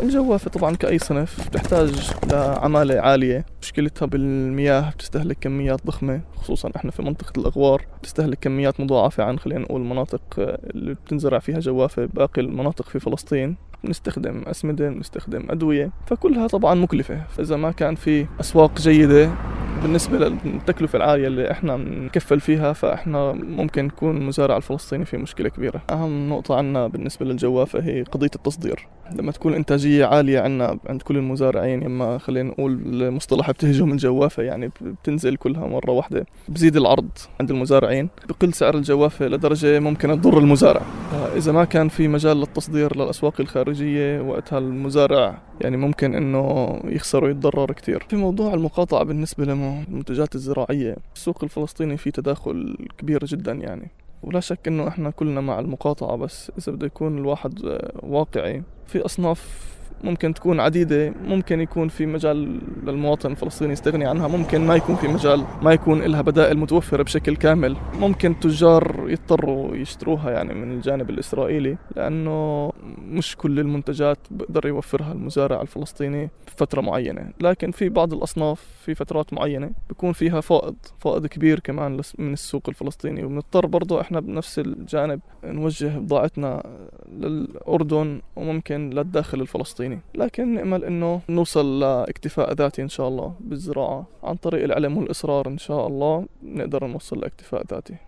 الجوافة طبعا كأي صنف تحتاج لعمالة عالية، مشكلتها بالمياه، بتستهلك كميات ضخمة، خصوصا احنا في منطقة الأغوار بتستهلك كميات مضاعفة عن خلينا نقول مناطق اللي بتنزرع فيها جوافة باقي المناطق في فلسطين. بنستخدم أسمدة، بنستخدم أدوية، فكلها طبعا مكلفة. فإذا ما كان في أسواق جيدة بالنسبة للتكلفة العالية اللي احنا بنكفل فيها، فاحنا ممكن يكون المزارع الفلسطيني في مشكلة كبيرة. أهم نقطة عنا بالنسبة للجوافة هي قضية التصدير. لما تكون الإنتاجية عالية عنا عند كل المزارعين، يما خلينا نقول المصطلح بتهجم الجوافة، يعني بتنزل كلها مرة واحدة، بزيد العرض عند المزارعين، بقل سعر الجوافة لدرجة ممكن تضر المزارع. إذا ما كان في مجال للتصدير للأسواق الخارجية، وقتها المزارع يعني ممكن إنه يخسر ويتضرر كتير. في موضوع المقاطعة بالنسبة للمنتجات الزراعية، السوق الفلسطيني فيه تداخل كبير جدا يعني، ولا شك إنه إحنا كلنا مع المقاطعة، بس إذا بده يكون الواحد واقعي، في أصناف ممكن تكون عديدة، ممكن يكون في مجال للمواطن الفلسطيني يستغني عنها، ممكن ما يكون في مجال، ما يكون لها بدائل متوفرة بشكل كامل. ممكن التجار يضطروا يشتروها يعني من الجانب الإسرائيلي، لأنه مش كل المنتجات بقدر يوفرها المزارع الفلسطيني بفترة معينة، لكن في بعض الأصناف في فترات معينة بيكون فيها فائض كبير كمان من السوق الفلسطيني، وبنضطر برضو إحنا بنفس الجانب نوجه بضاعتنا للأردن وممكن للداخل الفلسطيني. لكن نأمل إنه نوصل لاكتفاء ذاتي إن شاء الله بالزراعة، عن طريق العلم والإصرار إن شاء الله نقدر نوصل لاكتفاء ذاتي.